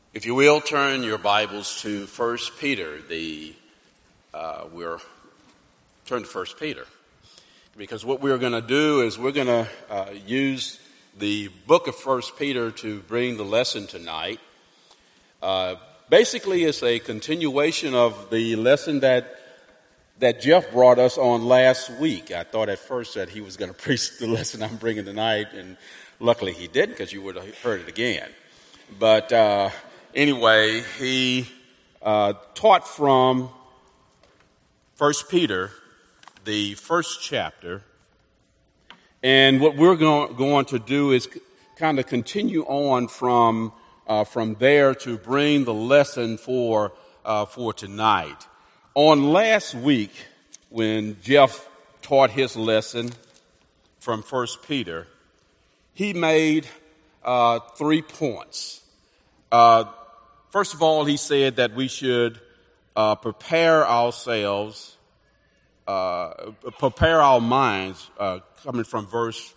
If you will, turn your Bibles to 1 Peter. We're turn to 1 Peter, because what we're going to do is we're going to use the book of 1 Peter to bring the lesson tonight. Basically, it's a continuation of the lesson that Jeff brought us on last week. I thought at first that he was going to preach the lesson I'm bringing tonight, and luckily he didn't, because you would have heard it again. But anyway, he taught from 1 Peter, the first chapter, and what we're going to do is kind of continue on from there to bring the lesson for tonight. On last week, when Jeff taught his lesson from 1 Peter, he made 3 points. First of all, he said that we should prepare ourselves, prepare our minds, coming from verse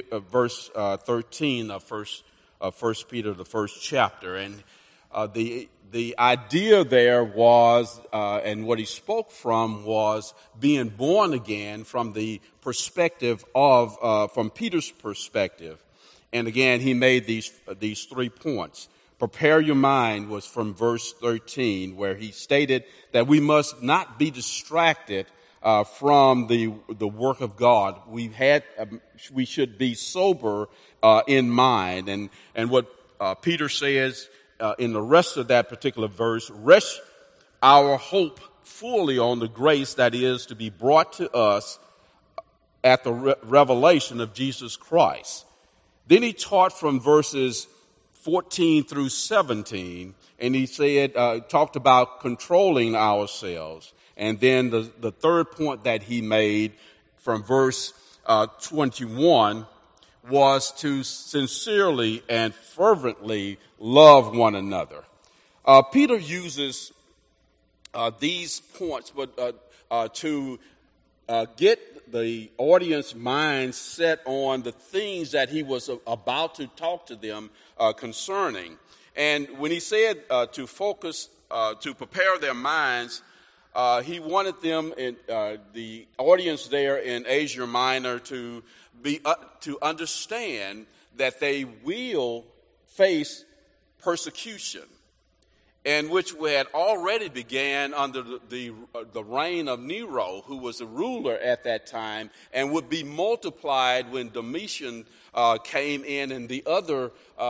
13 of 1 Peter, the first chapter. And the idea there was, and what he spoke from was being born again from the perspective of, from Peter's perspective. And again, he made these 3 points. Prepare your mind was from verse 13, where he stated that we must not be distracted from the work of God. We should be sober in mind. And what Peter says in the rest of that particular verse, rest our hope fully on the grace that is to be brought to us at the revelation of Jesus Christ. Then he taught from verses 14 through 17, and he said, talked about controlling ourselves. And then the third point that he made from verse 21 was to sincerely and fervently love one another. Peter uses these points, but to get the audience mind set on the things that he was about to talk to them concerning. And when he said to focus, to prepare their minds, he wanted them, the audience there in Asia Minor, to understand that they will face persecution, and which had already began under the reign of Nero, who was a ruler at that time, and would be multiplied when Domitian came in, and the other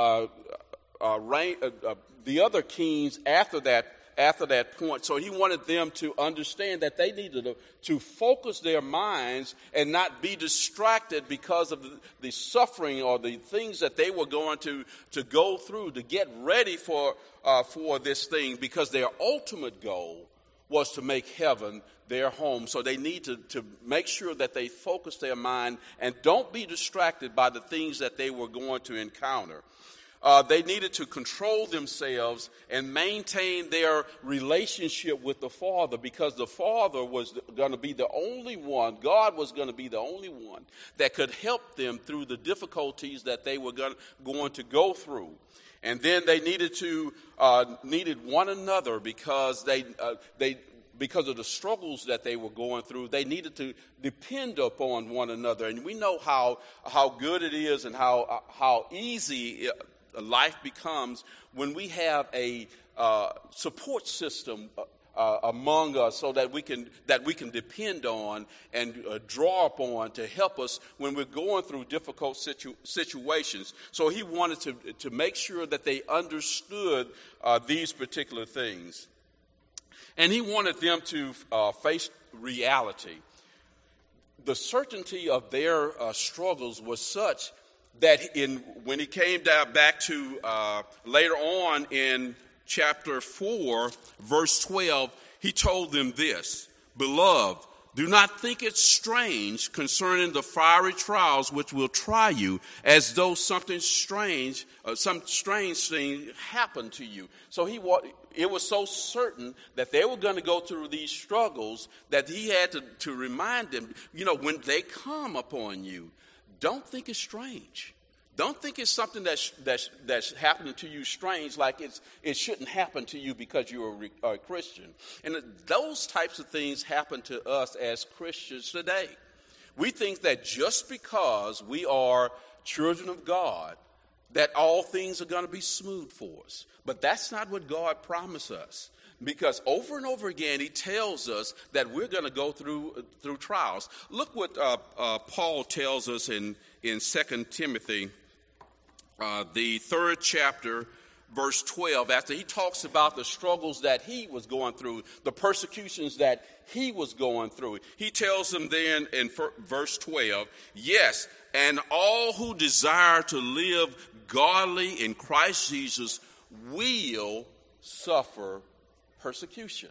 kings after that point. So he wanted them to understand that they needed to focus their minds and not be distracted because of the suffering or the things that they were going to go through to get ready for this thing, because their ultimate goal was to make heaven their home. So they need to make sure that they focus their mind and don't be distracted by the things that they were going to encounter. They needed to control themselves and maintain their relationship with the Father, because the Father was going to be the only one, God was going to be the only one that could help them through the difficulties that they were going to go through. And then they needed one another, because because of the struggles that they were going through. They needed to depend upon one another. And we know how good it is and how easy life becomes when we have a support system among us, so that we can depend on and draw upon to help us when we're going through difficult situations. So he wanted to make sure that they understood these particular things, and he wanted them to face reality. The certainty of their struggles was such that when he came down back to later on in chapter 4, verse 12, he told them this: Beloved, do not think it strange concerning the fiery trials which will try you, as though some strange thing happened to you. So it was so certain that they were going to go through these struggles that he had to remind them, when they come upon you, don't think it's strange. Don't think it's something that's happening to you strange, like it shouldn't happen to you because you're a Christian. And those types of things happen to us as Christians today. We think that just because we are children of God, that all things are going to be smooth for us. But that's not what God promised us. Because over and over again, he tells us that we're going to go through trials. Look what Paul tells us in 2 Timothy, the 3rd chapter, verse 12, after he talks about the struggles that he was going through, the persecutions that he was going through. He tells them then in verse 12, yes, and all who desire to live godly in Christ Jesus will suffer persecution.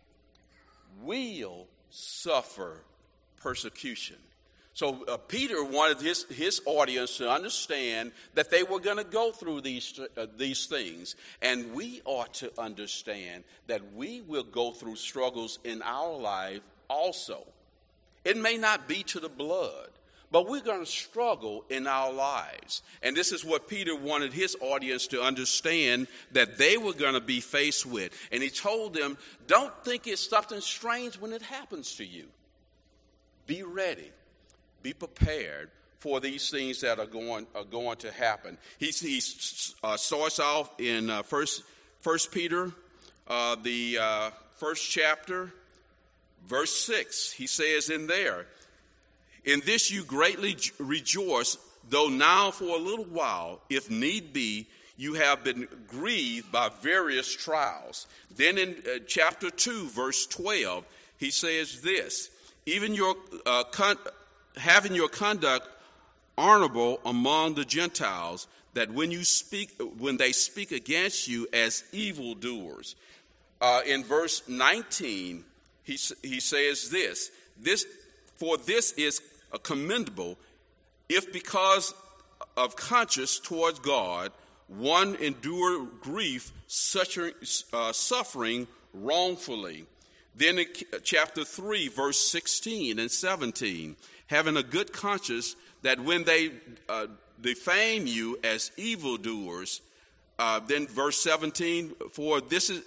Will suffer persecution. So Peter wanted his audience to understand that they were going to go through these things. And we ought to understand that we will go through struggles in our life also. It may not be to the blood, but we're going to struggle in our lives. And this is what Peter wanted his audience to understand that they were going to be faced with. And he told them, don't think it's something strange when it happens to you. Be ready. Be prepared for these things that are going to happen. He starts off in First Peter, the first chapter, verse 6. He says in there, in this you greatly rejoice, though now for a little while, if need be, you have been grieved by various trials. Then in chapter 2, verse 12, he says this, even your having your conduct honorable among the Gentiles, that when they speak against you as evildoers. In verse 19, he says this, for this is commendable, if because of conscience towards God, one endure grief, suffering wrongfully. Then in chapter 3, verse 16 and 17, having a good conscience, that when they defame you as evildoers, then verse 17, for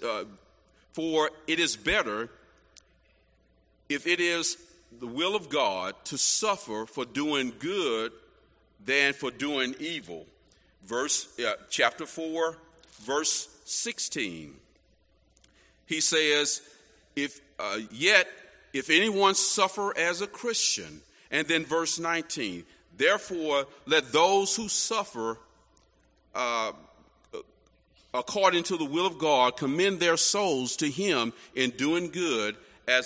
it is better, if it is the will of God, to suffer for doing good than for doing evil. Chapter 4, verse 16. He says, if anyone suffer as a Christian, and then verse 19, therefore let those who suffer according to the will of God commend their souls to him in doing good as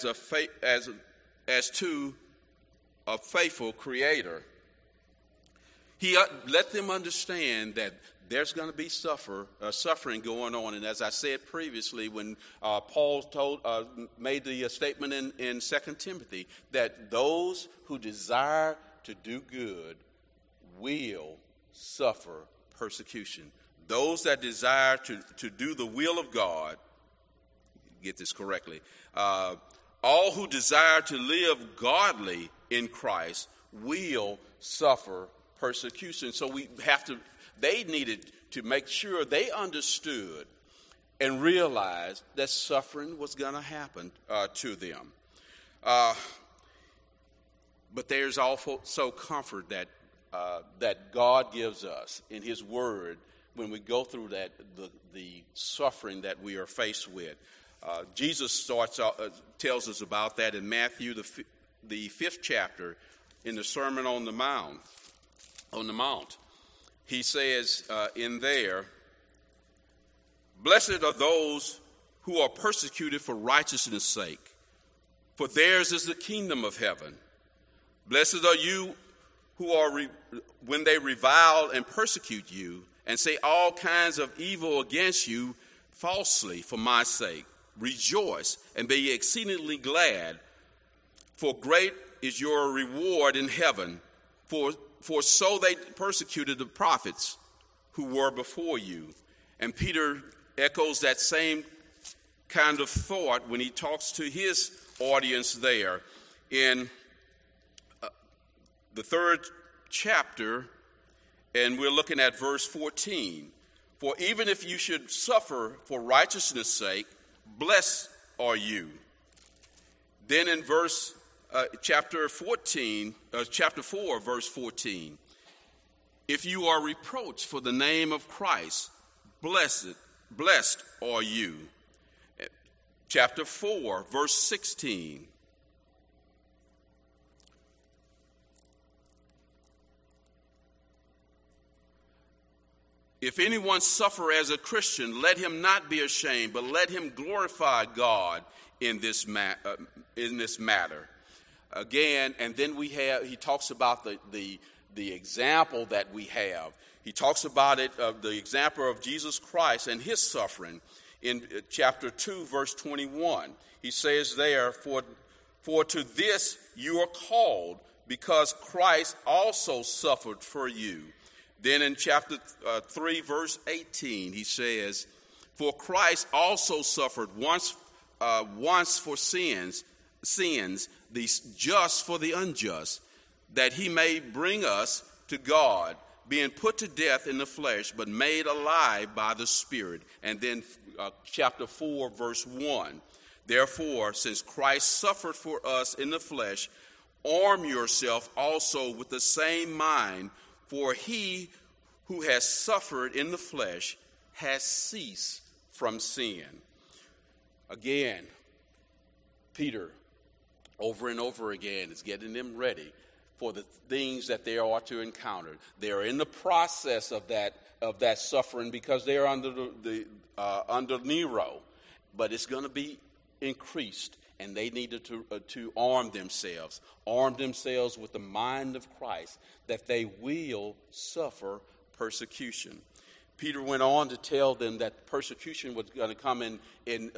to a faithful creator. He let them understand that there's going to be suffering going on. And as I said previously, when Paul made the statement in 2 Timothy, that those who desire to do good will suffer persecution. Those that desire to do the will of God, get this correctly, all who desire to live godly in Christ will suffer persecution. So they needed to make sure they understood and realized that suffering was going to happen to them. But there's also comfort that God gives us in his word when we go through the suffering that we are faced with. Jesus tells us about that in Matthew, the 5th chapter, in the Sermon on the Mount. He says in there, blessed are those who are persecuted for righteousness' sake, for theirs is the kingdom of heaven. Blessed are you who are when they revile and persecute you and say all kinds of evil against you falsely for my sake. Rejoice and be exceedingly glad, for great is your reward in heaven. For so they persecuted the prophets who were before you. And Peter echoes that same kind of thought when he talks to his audience there in the 3rd chapter And we're looking at verse 14. For even if you should suffer for righteousness' sake, blessed are you. Then in chapter 4, verse 14, if you are reproached for the name of Christ, blessed are you. Chapter 4, verse 16. If anyone suffer as a Christian, let him not be ashamed, but let him glorify God in this matter. Again, and then he talks about the example that we have. He talks about it, the example of Jesus Christ and his suffering in chapter 2, verse 21. He says there, for to this you are called, because Christ also suffered for you. Then in chapter 3, verse 18, he says, for Christ also suffered once for sins, the just for the unjust, that he may bring us to God, being put to death in the flesh, but made alive by the Spirit. And then chapter 4, verse 1, therefore, since Christ suffered for us in the flesh, arm yourself also with the same mind, for he who has suffered in the flesh has ceased from sin. Again, Peter, over and over again, is getting them ready for the things that they are to encounter. They are in the process of that suffering because they are under Nero, but it's going to be increased. And they needed to arm themselves with the mind of Christ, that they will suffer persecution. Peter went on to tell them that persecution was going to come in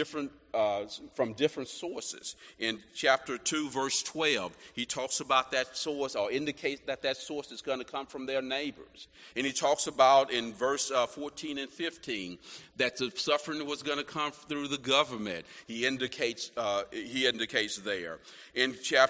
from different sources. In chapter 2, verse 12, he talks about that source, or indicates that source is going to come from their neighbors. And he talks about in verse 14 and 15 that the suffering was going to come through the government. He indicates there. In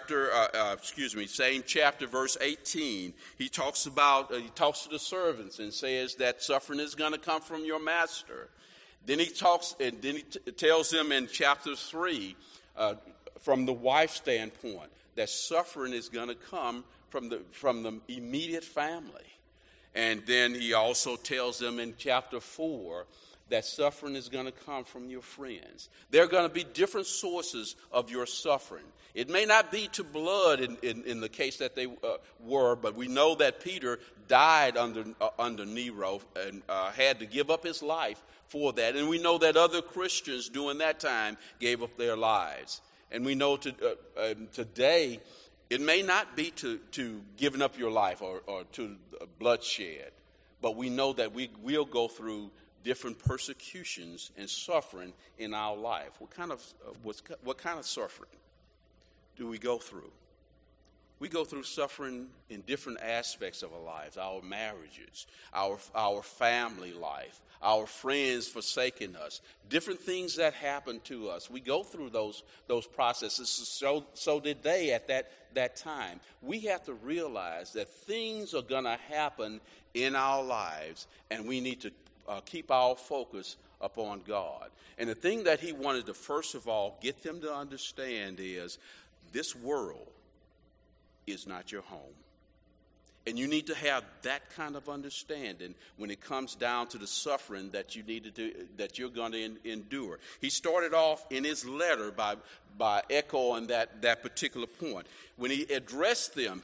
same chapter, verse 18, he talks to the servants and says that suffering is going to come from your master. Then he tells them in chapter 3, from the wife's standpoint, that suffering is going to come from the immediate family. And then he also tells them in chapter 4 that suffering is going to come from your friends. There are going to be different sources of your suffering. It may not be to blood in the case that they were, but we know that Peter died under Nero and had to give up his life for that. And we know that other Christians during that time gave up their lives. And we know today it may not be to giving up your life or to bloodshed, but we know that we will go through different persecutions and suffering in our life. What kind of suffering do we go through? We go through suffering in different aspects of our lives, our marriages, our family life, our friends forsaking us, different things that happen to us. We go through those processes. So did they at that time. We have to realize that things are going to happen in our lives, and we need to keep our focus upon God. And the thing that he wanted to first of all get them to understand is this world is not your home. And you need to have that kind of understanding when it comes down to the suffering that you're going to endure. He started off in his letter by echoing that particular point. When he addressed them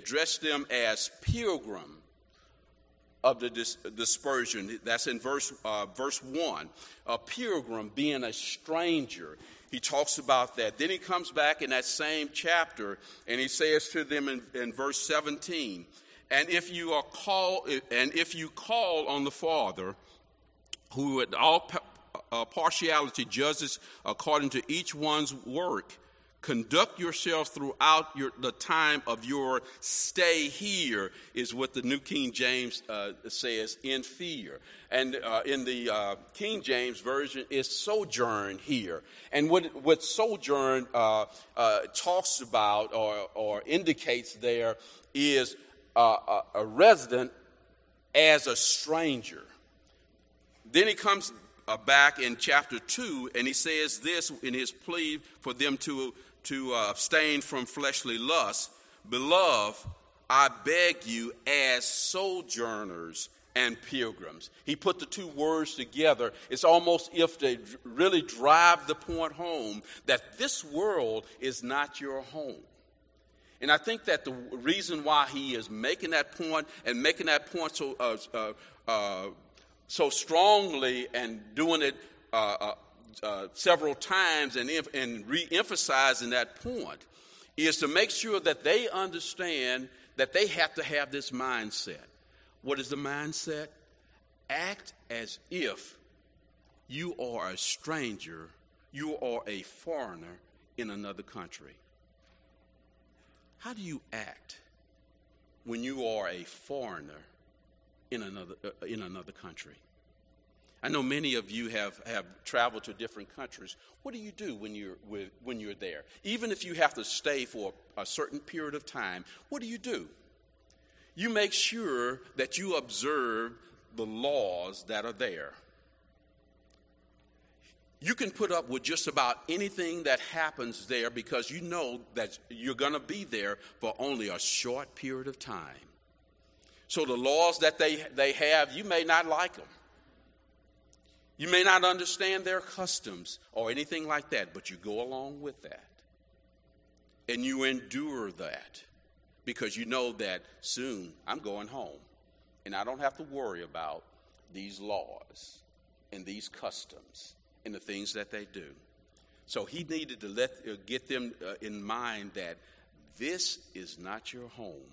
as pilgrim of the dispersion. That's in verse 1. A pilgrim being a stranger. He talks about that. Then he comes back in that same chapter and he says to them in verse 17, and if you call on the Father, who with all partiality judges according to each one's work, conduct yourself throughout the time of your stay here, is what the New King James says, in fear. And in the King James Version is sojourn here. And what sojourn talks about or indicates there is a resident as a stranger. Then he comes back in chapter 2, and he says this in his plea for them to abstain from fleshly lusts. Beloved, I beg you as sojourners and pilgrims. He put the two words together. It's almost if they really drive the point home that this world is not your home. And I think that the reason why he is making that point and making that point so strongly and doing it several times and re-emphasizing that point is to make sure that they understand that they have to have this mindset. What is the mindset? Act as if you are a stranger, you are a foreigner in another country. How do you act when you are a foreigner in another country? I know many of you have traveled to different countries. What do you do when you're there? Even if you have to stay for a certain period of time, what do? You make sure that you observe the laws that are there. You can put up with just about anything that happens there because you know that you're going to be there for only a short period of time. So the laws that they have, you may not like them. You may not understand their customs or anything like that, but you go along with that. And you endure that because you know that soon I'm going home and I don't have to worry about these laws and these customs and the things that they do. So he needed to get them in mind that this is not your home.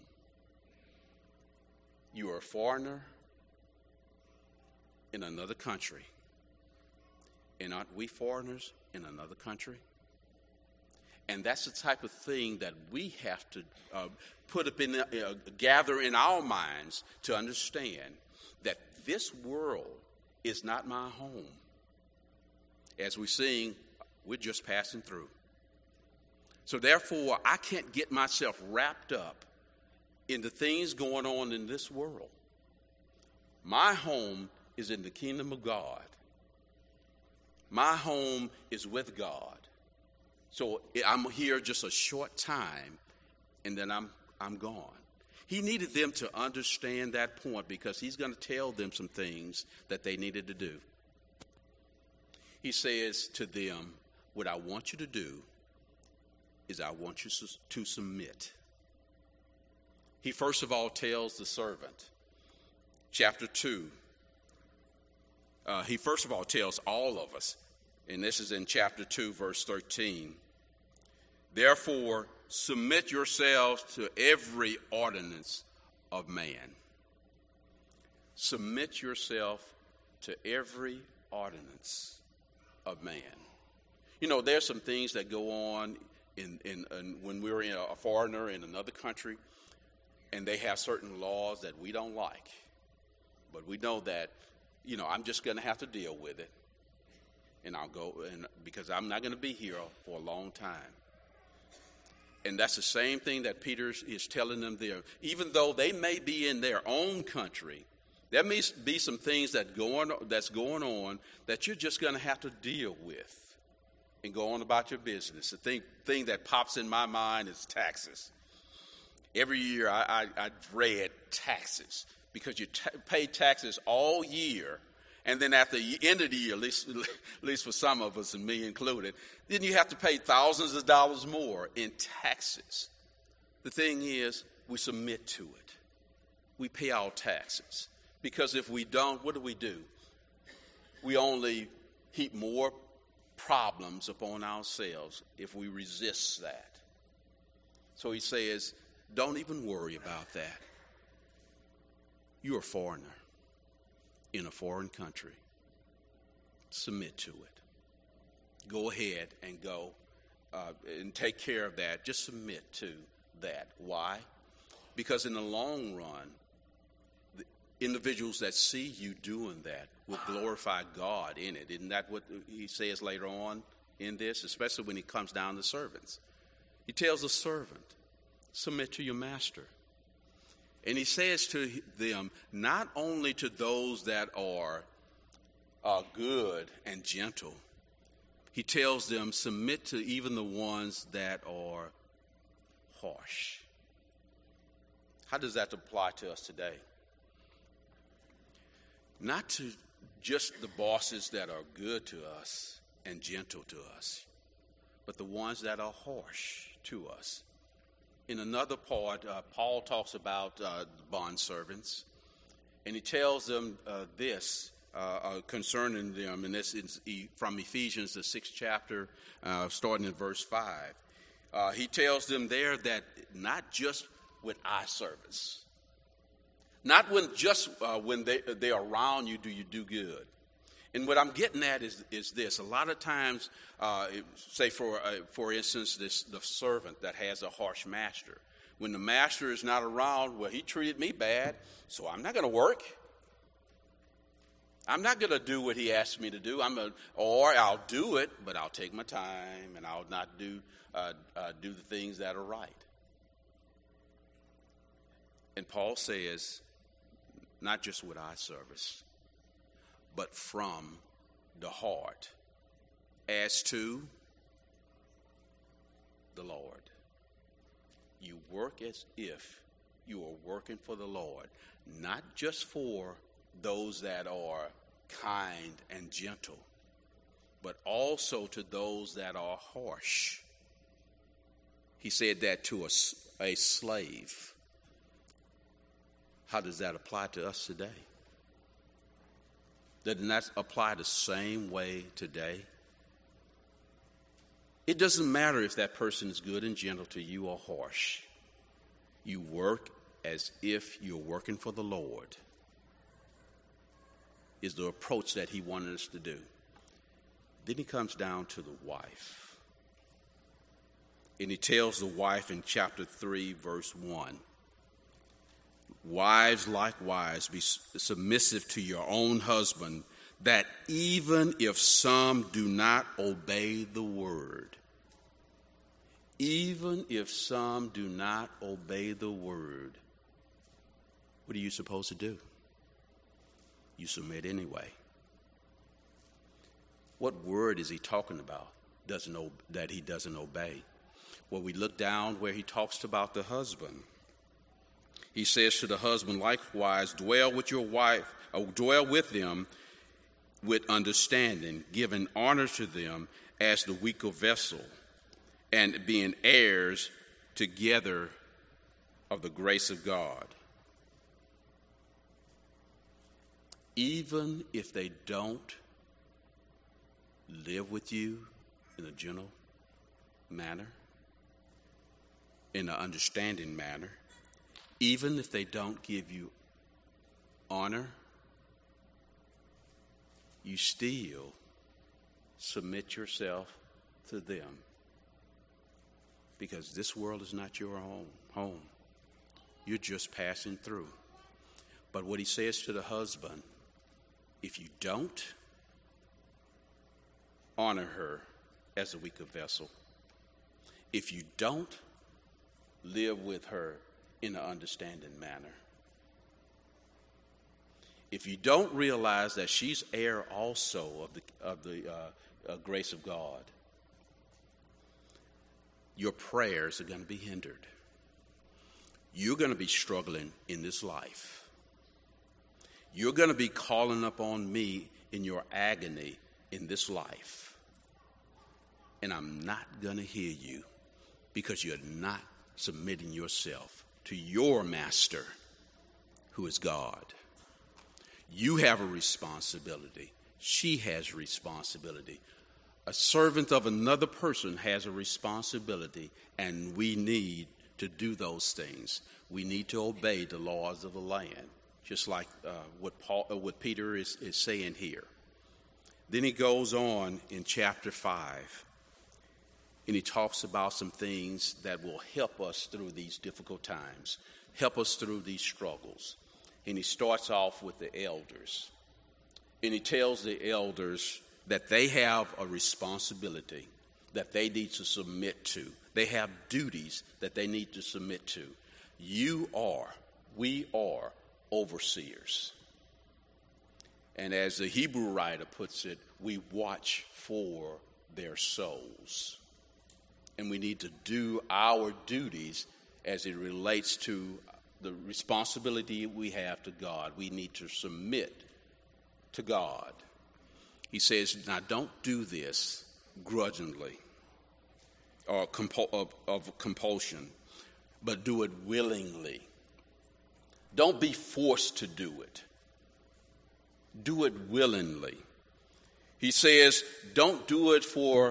You are a foreigner in another country. And aren't we foreigners in another country? And that's the type of thing that we have to gather in our minds to understand that this world is not my home. As we sing, we're just passing through. So therefore, I can't get myself wrapped up in the things going on in this world. My home is in the kingdom of God. My home is with God. So I'm here just a short time, and then I'm gone. He needed them to understand that point because he's going to tell them some things that they needed to do. He says to them, what I want you to do is I want you to submit. He first of all tells the servant, chapter 2, he first of all tells all of us, and this is in chapter 2, verse 13, therefore submit yourselves to every ordinance of man. Submit yourself to every ordinance of man. You know, there's some things that go on in when we're a foreigner in another country, and they have certain laws that we don't like. But we know that, I'm just going to have to deal with it. And I'll go, because I'm not going to be here for a long time. And that's the same thing that Peter is telling them there. Even though they may be in their own country, there may be some things that's going on that you're just going to have to deal with and go on about your business. The thing that pops in my mind is taxes. Every year I dread taxes because you pay taxes all year. And then at the end of the year, at least for some of us and me included, then you have to pay thousands of dollars more in taxes. The thing is, we submit to it. We pay our taxes. Because if we don't, what do? We only heap more problems upon ourselves if we resist that. So he says, don't even worry about that. You're a foreigner in a foreign country. Submit to it. Go ahead and go and take care of that. Just submit to that. Why? Because in the long run, the individuals that see you doing that will glorify God in it. Isn't that what he says later on in this? Especially when he comes down to servants. He tells the servant, submit to your master. And he says to them, not only to those that are good and gentle, he tells them, submit to even the ones that are harsh. How does that apply to us today? Not to just the bosses that are good to us and gentle to us, but the ones that are harsh to us. In another part, Paul talks about bondservants, and he tells them this concerning them, and this is from Ephesians, the 6th chapter, starting in verse 5. He tells them there that not just with eye service, not when just when they're around you do you do good. And what I'm getting at is this. A lot of times, say for instance, the servant that has a harsh master. When the master is not around, well, he treated me bad, so I'm not going to work. I'm not going to do what he asked me to do. Or I'll do it, but I'll take my time and I'll not do the things that are right. And Paul says, not just with eye service, but from the heart, as to the Lord. You work as if you are working for the Lord, not just for those that are kind and gentle, but also to those that are harsh. He said that to a slave. How does that apply to us today? Doesn't that apply the same way today? It doesn't matter if that person is good and gentle to you or harsh. You work as if you're working for the Lord, is the approach that he wanted us to do. Then he comes down to the wife. And he tells the wife in chapter 3, verse 1, wives, likewise, be submissive to your own husband, that even if some do not obey the word, even if some do not obey the word, what are you supposed to do? You submit anyway. What word is he talking about that he doesn't obey? Well, we look down where he talks about the husband. He says to the husband, likewise, dwell with your wife, dwell with them with understanding, giving honor to them as the weaker vessel, and being heirs together of the grace of God. Even if they don't live with you in a gentle manner, in an understanding manner, even if they don't give you honor, you still submit yourself to them, because this world is not your home. You're just passing through. But what he says to the husband, if you don't honor her as a weaker vessel, if you don't live with her in an understanding manner, if you don't realize that she's heir also of the grace of God, your prayers are going to be hindered. You're going to be struggling in this life. You're going to be calling upon me in your agony in this life. And I'm not going to hear you because you're not submitting yourself to your master, who is God. You have a responsibility. She has responsibility. A servant of another person has a responsibility, and we need to do those things. We need to obey the laws of the land, just like what Peter is saying here. Then he goes on in chapter 5, and he talks about some things that will help us through these difficult times, help us through these struggles. And he starts off with the elders. And he tells the elders that they have a responsibility that they need to submit to. They have duties that they need to submit to. You are we are overseers. And as the Hebrew writer puts it, we watch for their souls. And we need to do our duties as it relates to the responsibility we have to God. We need to submit to God. He says, now don't do this grudgingly or of compulsion, but do it willingly. Don't be forced to do it. Do it willingly. He says, don't do it for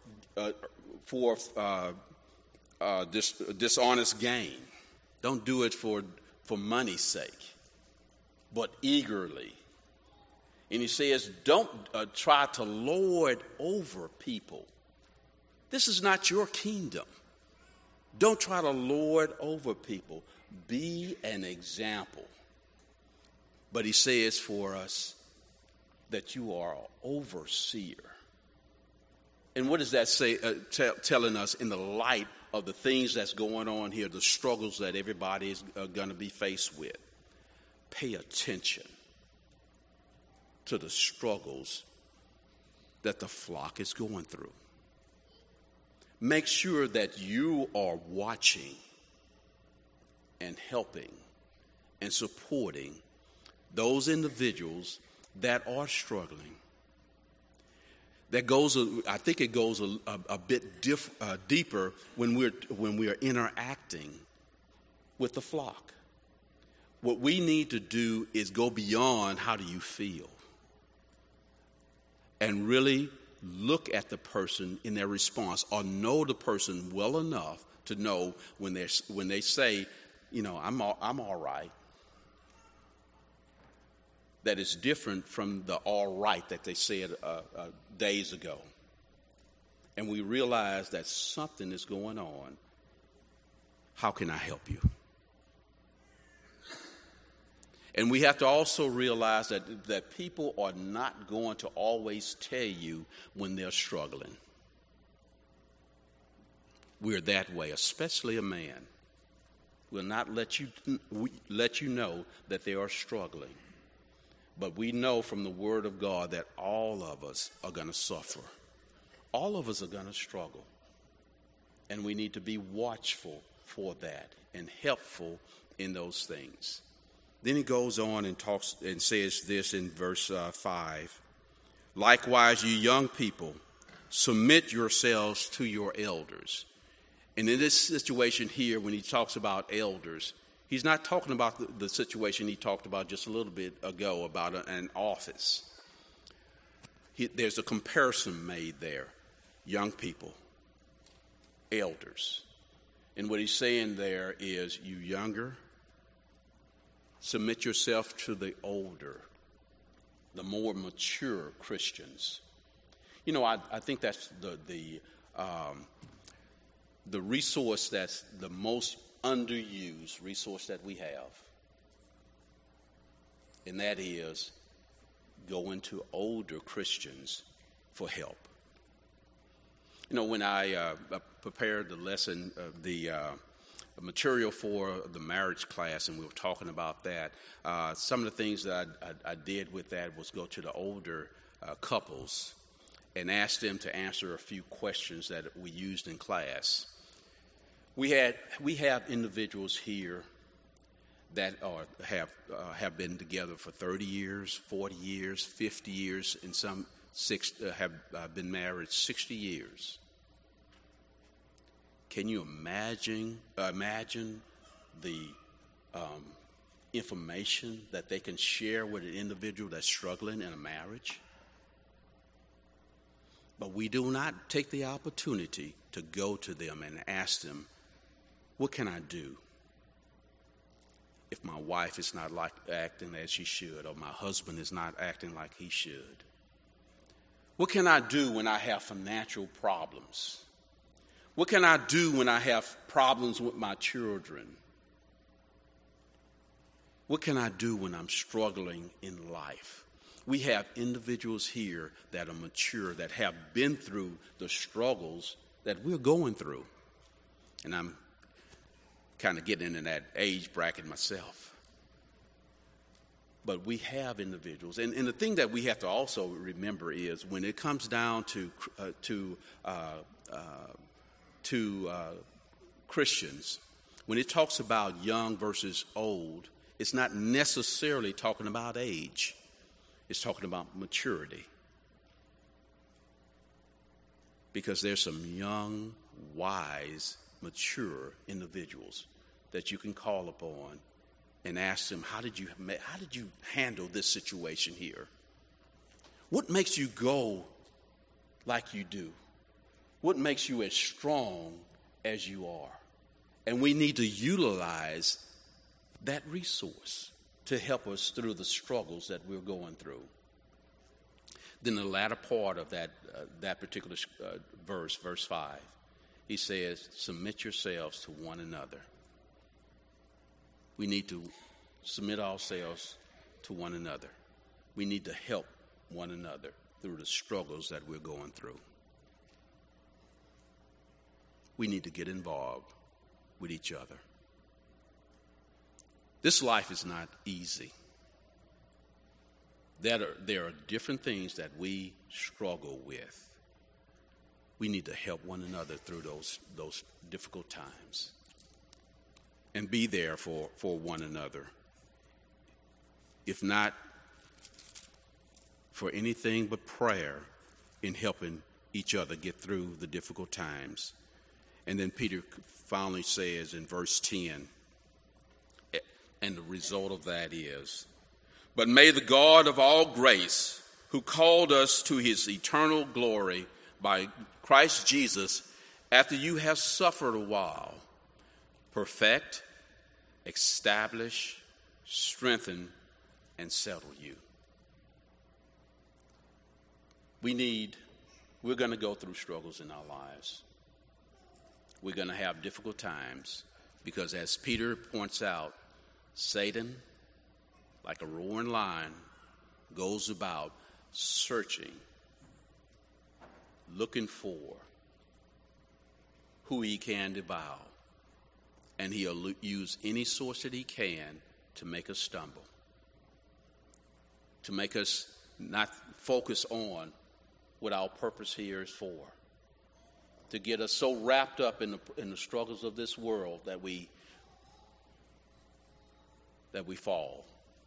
dishonest gain. Don't do it for money's sake, but eagerly. And he says, don't try to lord over people. This is not your kingdom. Don't try to lord over people. Be an example. But he says for us that you are an overseer. And what does that say? Telling us in the light of the things that's going on here, the struggles that everybody is going to be faced with. Pay attention to the struggles that the flock is going through. Make sure that you are watching and helping and supporting those individuals that are struggling. I think it goes a bit deeper when we're interacting with the flock. What we need to do is go beyond how do you feel and really look at the person in their response, or know the person well enough to know when they say, I'm all right. That is different from the all right that they said days ago. And we realize that something is going on. How can I help you? And we have to also realize that people are not going to always tell you when they're struggling. We're that way, especially a man. We'll not let you know that they are struggling. But we know from the Word of God that all of us are going to suffer. All of us are going to struggle. And we need to be watchful for that and helpful in those things. Then he goes on and talks and says this in verse 5. Likewise, you young people, submit yourselves to your elders. And in this situation here, when he talks about elders, he's not talking about the situation he talked about just a little bit ago about an office. There's a comparison made there. Young people, elders. And what he's saying there is, you younger, submit yourself to the older, the more mature Christians. I think that's the resource that's the most underused resource that we have. And that is going to older Christians for help. When I prepared the lesson, the material for the marriage class, and we were talking about that, some of the things that I did with that was go to the older couples and ask them to answer a few questions that we used in class. We have individuals here that have been together for 30 years, 40 years, 50 years, and some have been married 60 years. Can you imagine the information that they can share with an individual that's struggling in a marriage? But we do not take the opportunity to go to them and ask them, what can I do if my wife is not acting as she should, or my husband is not acting like he should? What can I do when I have financial problems? What can I do when I have problems with my children? What can I do when I'm struggling in life? We have individuals here that are mature, that have been through the struggles that we're going through. And I'm kind of getting in that age bracket myself. But we have individuals. And the thing that we have to also remember is when it comes down to Christians, when it talks about young versus old, it's not necessarily talking about age. It's talking about maturity. Because there's some young, wise, mature individuals that you can call upon and ask them, how did you handle this situation here? What makes you go like you do? What makes you as strong as you are? And we need to utilize that resource to help us through the struggles that we're going through. Then the latter part of that particular verse 5, he says, submit yourselves to one another. We need to submit ourselves to one another. We need to help one another through the struggles that we're going through. We need to get involved with each other. This life is not easy. There are different things that we struggle with. We need to help one another through those difficult times and be there for one another. If not for anything but prayer in helping each other get through the difficult times. And then Peter finally says in verse 10, and the result of that is, but may the God of all grace, who called us to his eternal glory by Christ Jesus, after you have suffered a while, perfect, establish, strengthen, and settle you. We're going to go through struggles in our lives. We're going to have difficult times because, as Peter points out, Satan, like a roaring lion, goes about searching, looking for who he can devour. And he'll use any source that he can to make us stumble, to make us not focus on what our purpose here is for, to get us so wrapped up in the struggles of this world that we fall,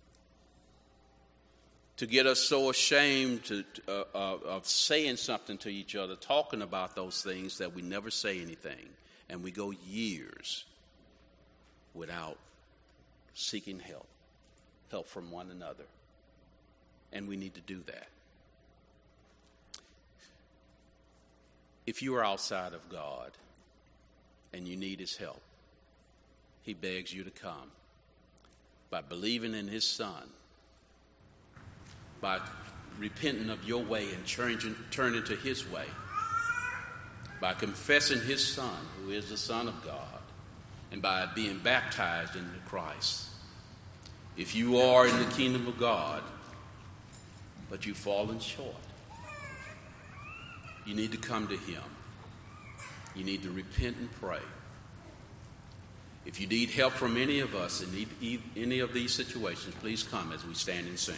to get us so ashamed of saying something to each other, talking about those things, that we never say anything, and we go years without seeking help from one another. And we need to do that. If you are outside of God and you need his help, he begs you to come by believing in his Son, by repenting of your way and turning to his way, by confessing his Son, who is the Son of God, and by being baptized into Christ. If you are in the kingdom of God, but you've fallen short, you need to come to him. You need to repent and pray. If you need help from any of us in any of these situations, please come as we stand and sing.